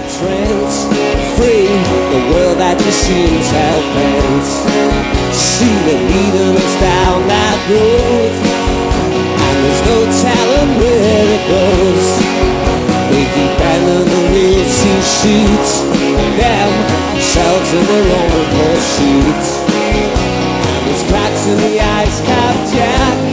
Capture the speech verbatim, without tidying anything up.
a trance. Free, the world that just seems hell-bent. See them leading us down that road, and there's no telling where it goes. They keep bending the wheels to shoot themselves in their own pursuits. And there's cracks in the ice cap jack,